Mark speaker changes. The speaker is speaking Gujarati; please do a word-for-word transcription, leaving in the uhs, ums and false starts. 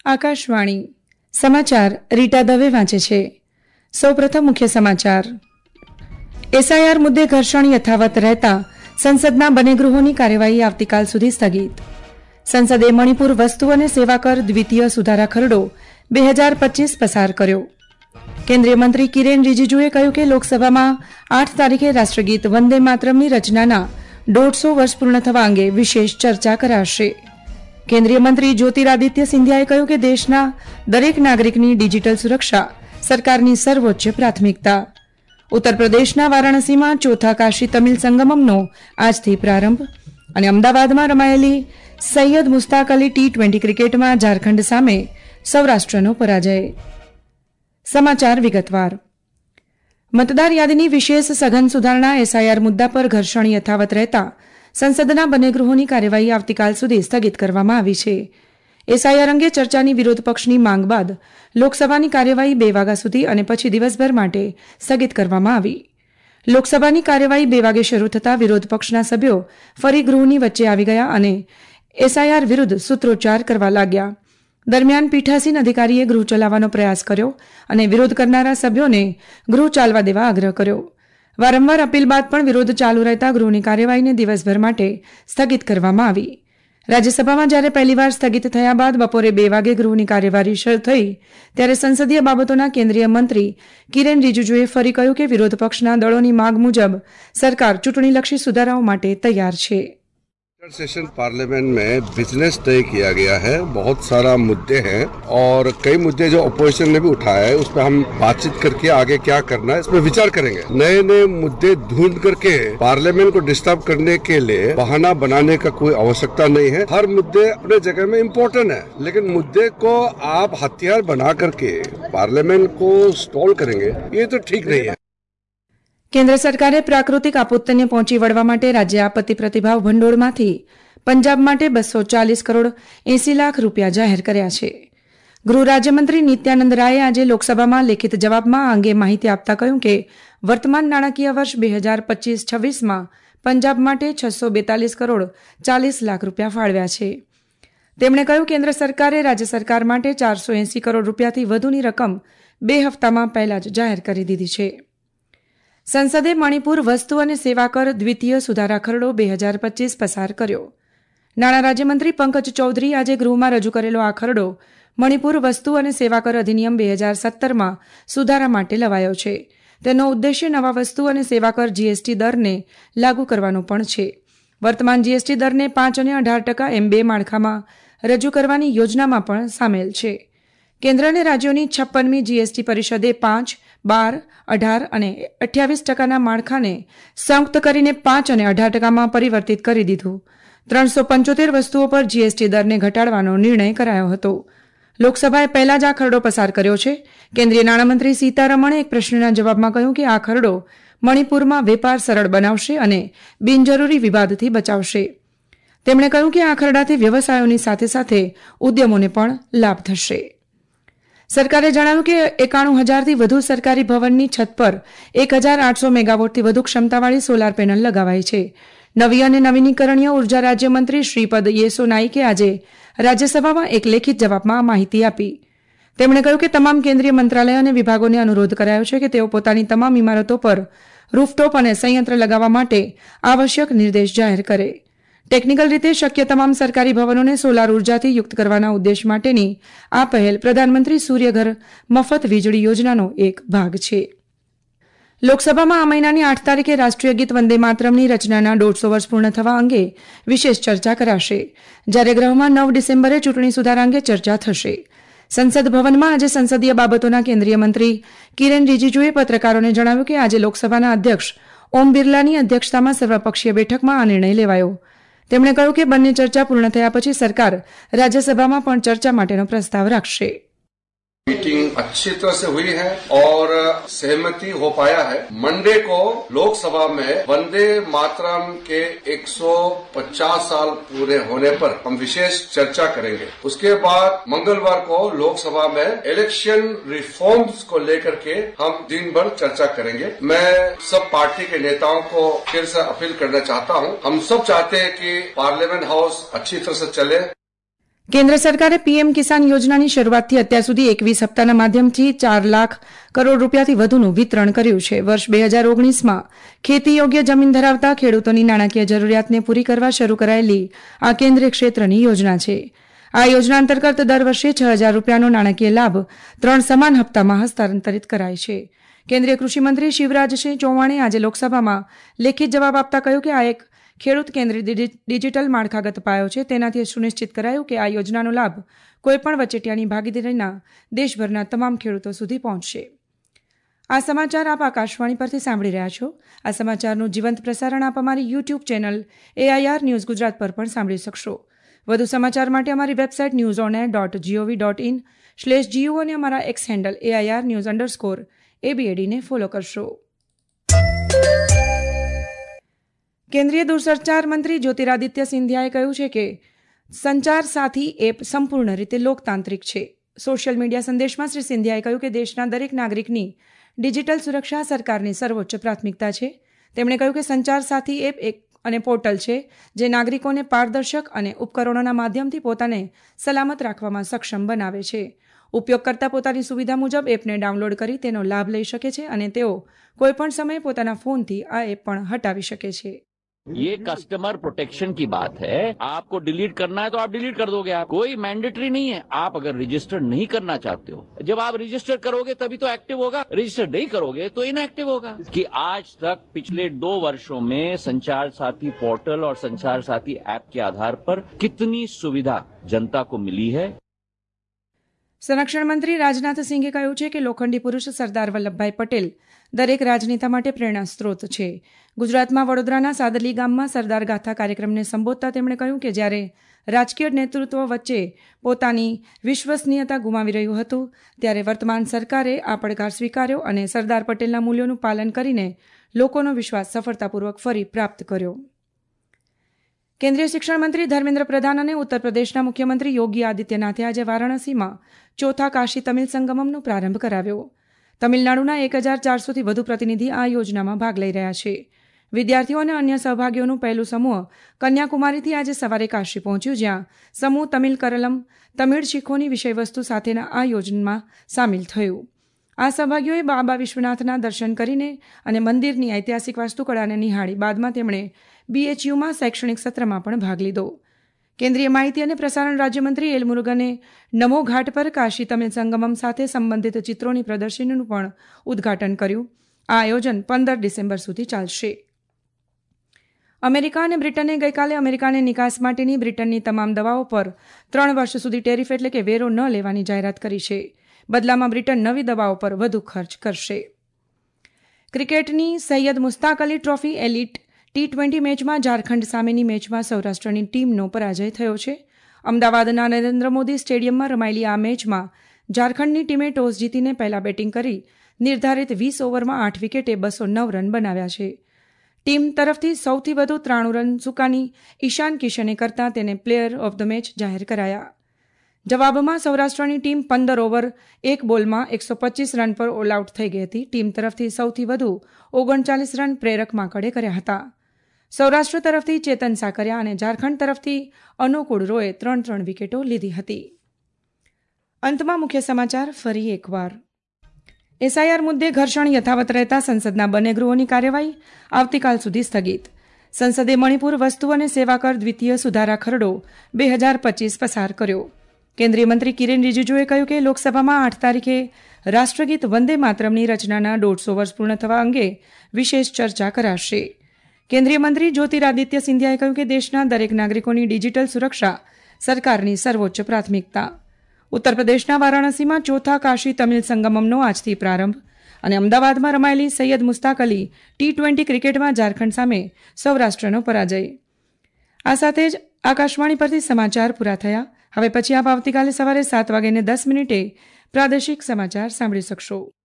Speaker 1: આકાશવાણી સમાચાર રીટા દવે વાંચે છે. સૌપ્રથમ મુખ્ય સમાચાર. એસઆઈઆર મુદ્દે ઘર્ષણ યથાવત રહેતા સંસદના બંને ગૃહોની કાર્યવાહી આવતીકાલ સુધી સ્થગિત. સંસદે મણિપુર વસ્તુ અને સેવા કર દ્વિતીય સુધારા ખરડો બે હજાર પચીસ પસાર કર્યો. કેન્દ્રીય મંત્રી કિરેન રિજિજુએ કહ્યું કે લોકસભામાં આઠ તારીખે રાષ્ટ્રગીત વંદે માતરમની રચનાના દોઢસો વર્ષ પૂર્ણ થવા અંગે વિશેષ ચર્ચા કરાશે. કેન્દ્રીય મંત્રી જ્યોતિરાદિત્ય સિંધિયાએ કહ્યું કે દેશના દરેક નાગરિકની ડિજિટલ સુરક્ષા સરકારની સર્વોચ્ચ પ્રાથમિકતા. ઉત્તર પ્રદેશના વારાણસીમાં ચોથા કાશી તમિલ સંગમમનો આજથી પ્રારંભ અને અમદાવાદમાં રમાયેલી સૈયદ મુસ્તાક અલી ટી ટ્વેન્ટી ક્રિકેટમાં ઝારખંડ સામે સૌરાષ્ટ્રનો પરાજય. સમાચાર વિગતવાર. મતદાર યાદીની વિશેષ સઘન સુધારણા એસઆઈઆર મુદ્દા પર ઘર્ષણ યથાવત રહેતા સંસદના બંને ગૃહોની કાર્યવાહી આવતીકાલ સુધી સ્થગિત કરવામાં આવી છે. એસઆઈઆર અંગે ચર્ચાની વિરોધ પક્ષની માંગ બાદ લોકસભાની કાર્યવાહી બે વાગ્યા સુધી અને પછી દિવસભર માટે સ્થગિત કરવામાં આવી. લોકસભાની કાર્યવાહી બે વાગે શરૂ થતાં વિરોધ પક્ષના સભ્યો ફરી ગૃહની વચ્ચે આવી ગયા અને એસઆઈઆર વિરુદ્ધ સૂત્રોચ્ચાર કરવા લાગ્યા. દરમિયાન પીઠાસીન અધિકારીએ ગૃહ ચલાવવાનો પ્રયાસ કર્યો અને વિરોધ કરનારા સભ્યોને ગૃહ ચાલવા દેવા આગ્રહ કર્યો. વારંવાર અપીલ બાદ પણ વિરોધ ચાલુ રહેતા ગૃહની કાર્યવાહીને દિવસભર માટે સ્થગિત કરવામાં આવી. રાજ્યસભામાં જ્યારે પહેલીવાર સ્થગિત થયા બાદ બપોરે બે વાગે ગૃહની કાર્યવાહી શરૂ થઈ ત્યારે સંસદીય બાબતોના કેન્દ્રીય મંત્રી કિરેન રિજિજુએ ફરી કહ્યું કે વિરોધ પક્ષના દળોની માંગ મુજબ સરકાર ચૂંટણીલક્ષી સુધારાઓ માટે તૈયાર છે.
Speaker 2: सेशन पार्लियामेंट में बिजनेस तय किया गया है. बहुत सारा मुद्दे हैं और कई मुद्दे जो अपोजिशन ने भी उठाया है उस पर हम बातचीत करके आगे क्या करना है इस पर विचार करेंगे. नए नए मुद्दे ढूंढ करके पार्लियामेंट को डिस्टर्ब करने के लिए बहाना बनाने का कोई आवश्यकता नहीं है. हर मुद्दे अपने जगह में इम्पोर्टेंट है लेकिन मुद्दे को आप हथियार बना करके पार्लियामेंट को स्टॉल करेंगे ये तो ठीक नहीं है.
Speaker 1: કેન્દ્ર સરકારે પ્રાકૃતિક આપત્તિને પહોંચી વળવા માટે રાજ્ય આપત્તિ પ્રતિભાવ ભંડોળમાંથી પંજાબ માટે બસો ચાલીસ કરોડ એસી લાખ રૂપિયા જાહેર કર્યા છે. ગૃહ રાજ્યમંત્રી નિત્યાનંદ રાયે આજે લોકસભામાં લેખિત જવાબમાં આ અંગે માહિતી આપતા કહ્યું કે વર્તમાન નાણાકીય વર્ષ બે હજાર પચીસ છવ્વીસમાં પંજાબ માટે છસો બેતાલીસ કરોડ ચાલીસ લાખ રૂપિયા ફાળવ્યા છે. તેમણે કહ્યું કેન્દ્ર સરકારે રાજ્ય સરકાર માટે ચારસો એંસી કરોડ રૂપિયાથી વધુની રકમ બે હપ્તામાં પહેલા જ જાહેર કરી દીધી છે. સંસદે મણિપુર વસ્તુ અને સેવા કર દ્વિતીય સુધારા ખરડો બે હજાર પચીસ પસાર કર્યો. નાણાં રાજ્યમંત્રી પંકજ ચૌધરી આજે ગૃહમાં રજૂ કરેલો આ ખરડો મણિપુર વસ્તુ અને સેવા કર અધિનિયમ બે હજાર સત્તરમાં સુધારા માટે લવાયો છે. તેનો ઉદ્દેશ્ય નવા વસ્તુ અને સેવા કર જીએસટી દરને લાગુ કરવાનો પણ છે. વર્તમાન જીએસટી દરને પાંચ અને અઢાર ટકા એમ બે માળખામાં રજૂ કરવાની યોજનામાં પણ સામેલ છે. કેન્દ્ર અને રાજ્યોની છપ્પનમી જીએસટી પરિષદે પાંચ બાર અઢાર અને અઠ્યાવીસ ટકાના માળખાને સંયુક્ત કરીને પાંચ અને અઢાર ટકામાં પરિવર્તિત કરી દીધું. ત્રણસો પંચોતેર વસ્તુઓ પર જીએસટી દરને ઘટાડવાનો નિર્ણય કરાયો હતો. લોકસભાએ પહેલા જ આ ખરડો પસાર કર્યો છે. કેન્દ્રીય નાણામંત્રી સીતારમણે એક પ્રશ્નના જવાબમાં કહ્યું કે આ ખરડો મણિપુરમાં વેપાર સરળ બનાવશે અને બિનજરૂરી વિવાદથી બચાવશે. તેમણે કહ્યું કે આ ખરડાથી વ્યવસાયોની સાથે સાથે ઉદ્યમોને પણ લાભ થશે. સરકારે જણાવ્યું કે એકાણું હજારથી વધુ સરકારી ભવનની છત પર એક હજાર આઠસો મેગાવોટથી વધુ ક્ષમતાવાળી સોલાર પેનલ લગાવાઈ છે. નવી અને નવીનીકરણીય ઉર્જા રાજ્યમંત્રી શ્રીપદ યેસો નાઇકે આજે રાજ્યસભામાં એક લેખિત જવાબમાં માહિતી આપી. તેમણે કહ્યું કે તમામ કેન્દ્રીય મંત્રાલય અને વિભાગોને અનુરોધ કરાયો છે કે તેઓ પોતાની તમામ ઇમારતો પર રૂફટોપ અને સંયંત્ર લગાવવા માટે આવશ્યક નિર્દેશ જાહેર કરે. ટેકનિકલ રીતે શક્ય તમામ સરકારી ભવનોને સોલાર ઉર્જાથી યુક્ત કરવાના ઉદ્દેશ માટેની આ પહેલ પ્રધાનમંત્રી સૂર્યઘર મફત વીજળી યોજનાનો એક ભાગ છે. લોકસભામાં આ મહિનાની આઠ તારીખે રાષ્ટ્રીય ગીત વંદે માતરમની રચનાના દોઢસો વર્ષ પૂર્ણ થવા અંગે વિશેષ ચર્ચા કરાશે, જ્યારે ગૃહમાં નવ ડિસેમ્બરે ચૂંટણી સુધારા અંગે ચર્ચા થશે. સંસદ ભવનમાં આજે સંસદીય બાબતોના કેન્દ્રીય મંત્રી કિરેન રિજિજુએ પત્રકારોને જણાવ્યું કે આજે લોકસભાના અધ્યક્ષ ઓમ બિરલાની અધ્યક્ષતામાં સર્વપક્ષીય બેઠકમાં આ નિર્ણય લેવાયો. તેમણે કહ્યું કે બંને ચર્ચા પૂર્ણ થયા પછી સરકાર રાજ્યસભામાં પણ ચર્ચા માટેનો પ્રસ્તાવ રાખશે.
Speaker 2: मीटिंग अच्छी तरह से हुई है और सहमति हो पाया है. मंडे को लोकसभा में वंदे मातरम के एक सौ पचास साल पूरे होने पर हम विशेष चर्चा करेंगे. उसके बाद मंगलवार को लोकसभा में इलेक्शन रिफॉर्म्स को लेकर के हम दिन भर चर्चा करेंगे. मैं सब पार्टी के नेताओं को फिर से अपील करना चाहता हूं. हम सब चाहते हैं कि पार्लियामेंट हाउस अच्छी तरह से चले.
Speaker 1: કેન્દ્ર સરકારે પીએમ કિસાન યોજનાની શરૂઆતથી અત્યાર સુધી એકવીસ હપ્તાના માધ્યમથી ચાર લાખ કરોડ રૂપિયાથી વધુનું વિતરણ કર્યું છે. વર્ષ બે હજાર ઓગણીસમાં ખેતી યોગ્ય જમીન ધરાવતા ખેડૂતોની નાણાકીય જરૂરિયાતને પૂરી કરવા શરૂ કરાયેલી આ કેન્દ્રીય ક્ષેત્રની યોજના છે. આ યોજના અંતર્ગત દર વર્ષે છ હજાર રૂપિયાનો નાણાકીય લાભ ત્રણ સમાન હપ્તામાં હસ્તાંતરિત કરાય છે. કેન્દ્રીય કૃષિમંત્રી શિવરાજસિંહ ચૌહાણે આજે લોકસભામાં લેખિત જવાબ આપતા કહ્યું કે આ એક ખેડૂત કેન્દ્રિત ડિજિટલ માળખાગત પાયો છે. તેનાથી સુનિશ્ચિત કરાયું કે આ યોજનાનો લાભ કોઈપણ વચેટિયાની ભાગીદારીના દેશભરના તમામ ખેડૂતો સુધી પહોંચશે. આ સમાચાર આપ આકાશવાણી પરથી સાંભળી રહ્યા છો. આ સમાચારનું જીવંત પ્રસારણ આપ અમારી YouTube channel AIR news Gujarat પર પણ સાંભળી શકશો. વધુ સમાચાર માટે અમારી website news on air dot gov dot in slash go અને અમારા X handle AIR news underscore એબીએડીને ફોલો કરશો. કેન્દ્રીય દૂરસંચાર મંત્રી જ્યોતિરાદિત્ય સિંધિયાએ કહ્યું છે કે સંચાર સાથી એપ સંપૂર્ણ રીતે લોકતાંત્રિક છે. સોશિયલ મીડિયા સંદેશમાં શ્રી સિંધિયાએ કહ્યું કે દેશના દરેક નાગરિકની ડિજિટલ સુરક્ષા સરકારની સર્વોચ્ચ પ્રાથમિકતા છે. તેમણે કહ્યું કે સંચાર સાથી એપ એક અને પોર્ટલ છે જે નાગરિકોને પારદર્શક અને ઉપકરણોના માધ્યમથી પોતાને સલામત રાખવામાં સક્ષમ બનાવે છે. ઉપયોગકર્તા પોતાની સુવિધા મુજબ એપને ડાઉનલોડ કરી તેનો લાભ લઈ શકે છે અને તેઓ કોઈપણ સમયે પોતાના ફોનથી આ એપ પણ હટાવી શકે છે.
Speaker 3: ये कस्टमर प्रोटेक्शन की बात है. आपको डिलीट करना है तो आप डिलीट कर दोगे. आप कोई मैंडेटरी नहीं है. आप अगर रजिस्टर नहीं करना चाहते हो, जब आप रजिस्टर करोगे तभी तो एक्टिव होगा. रजिस्टर नहीं करोगे तो इनएक्टिव होगा. कि आज तक पिछले दो वर्षों में संचार साथी पोर्टल और संचार साथी ऐप के आधार पर कितनी सुविधा जनता को मिली है.
Speaker 1: સંરક્ષણ મંત્રી રાજનાથ સિંઘે કહ્યું છે કે લોખંડી પુરુષ સરદાર વલ્લભભાઈ પટેલ દરેક રાજનેતા માટે પ્રેરણા સ્ત્રોત છે. ગુજરાતમાં વડોદરાના સાદલી ગામમાં સરદાર ગાથા કાર્યક્રમને સંબોધતા તેમણે કહ્યું કે જ્યારે રાજકીય નેતૃત્વ વચ્ચે પોતાની વિશ્વસનીયતા ગુમાવી રહ્યું હતું ત્યારે વર્તમાન સરકારે આ પડકાર સ્વીકાર્યો અને સરદાર પટેલના મૂલ્યોનું પાલન કરીને લોકોનો વિશ્વાસ સફળતાપૂર્વક ફરી પ્રાપ્ત કર્યો. કેન્દ્રીય શિક્ષણ મંત્રી ધર્મેન્દ્ર પ્રધાન અને ઉત્તર પ્રદેશના મુખ્યમંત્રી યોગી આદિત્યનાથે આજે વારાણસીમાં ચોથા કાશી તમિલ સંગમમનો પ્રારંભ કરાવ્યો. તમિલનાડુના એક હજાર ચારસોથી વધુ પ્રતિનિધિ આ યોજનામાં ભાગ લઈ રહ્યા છે. વિદ્યાર્થીઓ અને અન્ય સહભાગીઓનું પહેલું સમૂહ કન્યાકુમારીથી આજે સવારે કાશી પહોંચ્યું, જ્યાં સમૂહ તમિલ કરલમ તમિળ શીખોની વિષયવસ્તુ સાથેના આ યોજનામાં સામેલ થયું. આ સહભાગીઓએ બાબા વિશ્વનાથના દર્શન કરીને અને મંદિરની ઐતિહાસિક વાસ્તુકળાને નિહાળી બાદમાં તેમણે બીએચયુમાં શૈક્ષણિક સત્રમાં પણ ભાગ લીધો. કેન્દ્રીય માહિતી અને પ્રસારણ રાજ્યમંત્રી એલ મુરુગને નમો ઘાટ પર કાશી તમિલ સંગમમ સાથે સંબંધિત ચિત્રોની પ્રદર્શનીનું પણ ઉદ્ઘાટન કર્યું. આ આયોજન પંદર ડિસેમ્બર સુધી ચાલશે. અમેરિકા અને બ્રિટને ગઈકાલે અમેરિકાને નિકાસ માટેની બ્રિટનની તમામ દવાઓ પર ત્રણ વર્ષ સુધી ટેરિફ એટલે કે વેરો ન લેવાની જાહેરાત કરી છે. બદલામાં બ્રિટન નવી દવાઓ પર વધુ ખર્ચ કરશે. ક્રિકેટની Syed Mushtaq Ali trophy elite T twenty મેચમાં ઝારખંડ સામેની મેચમાં સૌરાષ્ટ્રની ટીમનો પરાજય થયો છે. અમદાવાદના નરેન્દ્ર મોદી સ્ટેડિયમમાં રમાયેલી આ મેચમાં ઝારખંડની ટીમે ટોસ જીતીને પહેલા બેટિંગ કરી નિર્ધારિત વીસ ઓવરમાં આઠ વિકેટે બસો નવ રન બનાવ્યા છે. ટીમ તરફથી સૌથી વધુ ત્રાણું રન સુકાની ઈશાન કિશને કરતાં તેને પ્લેયર ઓફ ધ મેચ જાહેર કરાયા. જવાબમાં સૌરાષ્ટ્રની ટીમ પંદર ઓવર એક બોલમાં એકસો પચીસ રન પર ઓલ આઉટ થઈ ગઈ હતી. ટીમ તરફથી સૌથી વધુ ઓગણચાલીસ રન પ્રેરક માકડે કર્યા હતા. સૌરાષ્ટ્ર તરફથી ચેતન સાકરિયા અને ઝારખંડ તરફથી અનુકૂળ રોએ ત્રણ ત્રણ વિકેટો લીધી હતી. અંતમાં મુખ્ય સમાચાર ફરી એકવાર. એસઆઈઆર મુદ્દે ઘર્ષણ યથાવત રહેતા સંસદના બંને ગૃહોની કાર્યવાહી આવતીકાલ સુધી સ્થગિત. સંસદે મણિપુર વસ્તુ અને સેવા કર દ્વિતીય સુધારા ખરડો બે હજાર પચીસ પસાર કર્યો. કેન્દ્રીય મંત્રી કિરેન રિજિજુએ કહ્યું કે લોકસભામાં આઠ તારીખે રાષ્ટ્રગીત વંદે માતરમની રચનાના દોઢસો વર્ષ પૂર્ણ થવા અંગે વિશેષ ચર્ચા કરાશે. કેન્દ્રીય મંત્રી જ્યોતિરાદિત્ય સિંધિયાએ કહ્યું કે દેશના દરેક નાગરિકોની ડિજિટલ સુરક્ષા સરકારની સર્વોચ્ચ પ્રાથમિકતા. ઉત્તર પ્રદેશના વારાણસીમાં ચોથા કાશી તમિલ સંગમમનો આજથી પ્રારંભ અને અમદાવાદમાં રમાયેલી સૈયદ મુસ્તાક અલી ટી ટ્વેન્ટી ક્રિકેટમાં ઝારખંડ સામે સૌરાષ્ટ્રનો પરાજય. આ સાથે જ આકાશવાણી પરથી સમાચાર પૂરા થયા. હવે પછી આપ આવતીકાલે સવારે સાત વાગ્યે દસ મિનિટે પ્રાદેશિક સમાચાર સાંભળી શકશો.